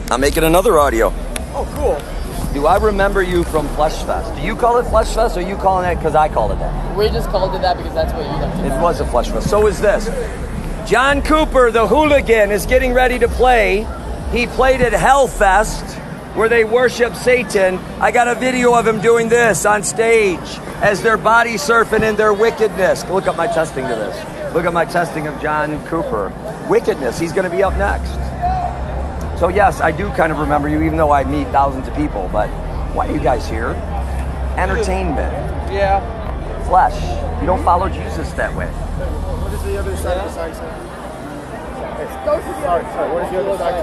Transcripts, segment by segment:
I'm making another audio. Oh, cool. Do I remember you from Flesh Fest? Do you call it Flesh Fest, or are you calling it because I called it that? We just called it that because that's what you like to It call was a Flesh Fest. So is this. John Cooper, the hooligan, is getting ready to play. He played at Hellfest, where they worship Satan. I got a video of him doing this on stage as they're body surfing in their wickedness. Look up my testing to this. Look at my testing of John Cooper. Wickedness. He's going to be up next. So yes, I do kind of remember you, even though I meet thousands of people. But why are you guys here? Entertainment. Yeah. Flesh. You don't follow Jesus that way. What is the other side of the sign say? Go to the Sorry, what is the other side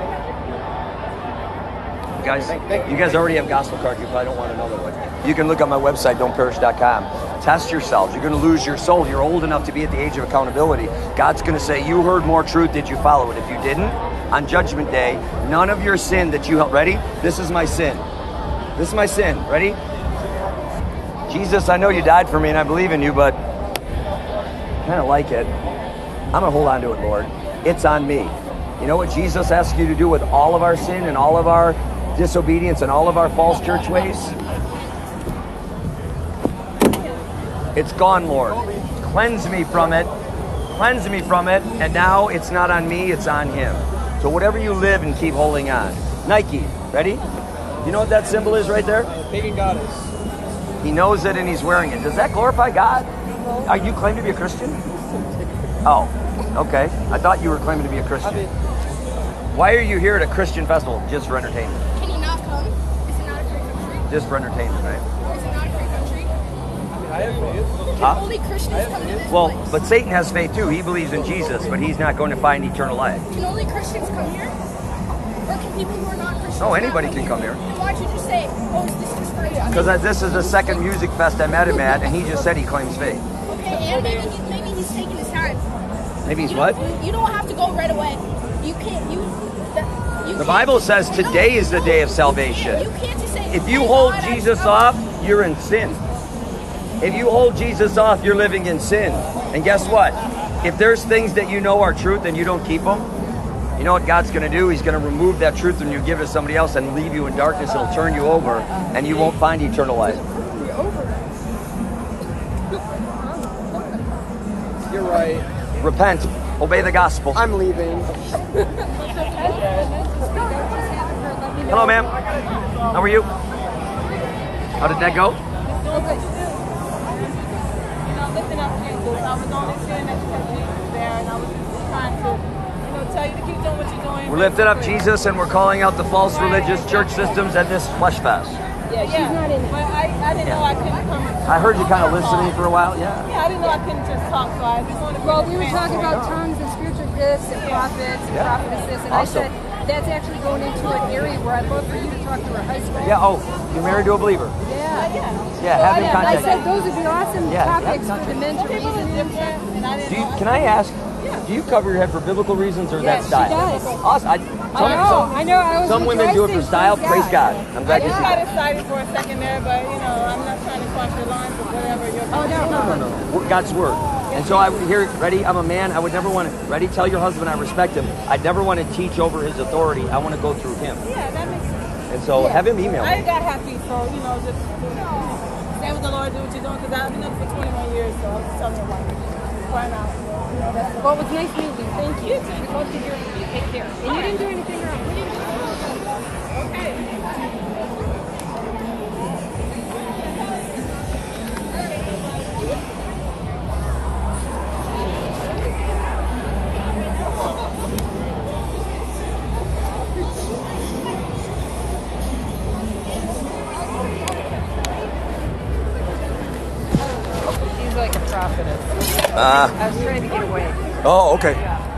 say? You guys already have gospel cards. You probably don't want another one. You can look on my website, don'tperish.com. Test yourselves. You're going to lose your soul. You're old enough to be at the age of accountability. God's going to say, you heard more truth. Did you follow it? If you didn't, on Judgment Day, none of your sin that you held. Ready? This is my sin. This is my sin. Ready? Jesus, I know you died for me and I believe in you, but I kind of like it. I'm going to hold on to it, Lord. It's on me. You know what Jesus asks you to do with all of our sin and all of our disobedience and all of our false church ways? It's gone, Lord. Cleanse me from it. Cleanse me from it. And now it's not on me, it's on him. So whatever you live and keep holding on. Nike, ready? You know what that symbol is right there? pagan goddess. He knows it and he's wearing it. Does that glorify God? Are you claiming to be a Christian? Oh, okay. I thought you were claiming to be a Christian. Why are you here at a Christian festival? Just for entertainment. Can you not come? Is it not a free country? Just for entertainment, right? Is it not a free country? I have faith. Can only Christians come to this Well, place? but Satan has faith too. He believes in Jesus, but he's not going to find eternal life. Can only Christians come here? Or can people who are not Christians? No, not anybody can come here. Then why'd you just say, oh, is this just for you? Because this is the second music fest I met him at, and he just said he claims faith. Okay, and maybe he's taking his time. Maybe he's what? You don't have to go right away. You can't. The Bible says today is the day of salvation. You can't just say. If you "Thank hold God I Jesus come." off, you're in sin. If you hold Jesus off, you're living in sin. And guess what? If there's things that you know are truth and you don't keep them, you know what God's going to do? He's going to remove that truth and you give it to somebody else and leave you in darkness. He'll turn you over and you won't find eternal life. You're right. Repent. Obey the gospel. I'm leaving. Hello, ma'am. How are you? How did that go? Lifting up Jesus. I was only sharing that because Jesus was there, and I was just trying to, tell you to keep doing what you're doing. We're lifting up Jesus and we're calling out the false religious church systems at this Flesh Fest. Yeah, she's not in. But I didn't know I couldn't come. I heard you kind of listening for a while, yeah. Yeah, I didn't know I couldn't just talk, so I just wanted to. Well, we were talking about tongues and spiritual gifts and prophets and prophetesses, and Awesome. I said that's actually going into an area where I'd love for you to talk to her husband. Yeah, oh, you're married to a believer. Yeah. Yeah, have him I contact said you. those would be awesome Yeah, topics have for the men to reason in. And I didn't Do you, know. can I ask, do you cover your head for biblical reasons or Yes, that style? she does. Awesome. I know. I was some women do it for rejoicing, style. praise Praise God. I'm glad I you just see got that. excited for a second there, but I'm not trying to cross your lines or whatever. No. God's word. And so I would hear, ready, I'm a man. I would never want to, ready, tell your husband I respect him. I'd never want to teach over his authority. I want to go through him. Yeah, that makes sense. And so have him email I me. got happy, so just stay with the Lord, do what you're doing, because I've been up for 21 years, so I'm just telling you crying out. Well, it was nice meeting you. Thank you. We'd love to hear from you. Take care. And you didn't do anything wrong. Okay. She's like a prophetess. Uh, I was trying to get away. oh, okay.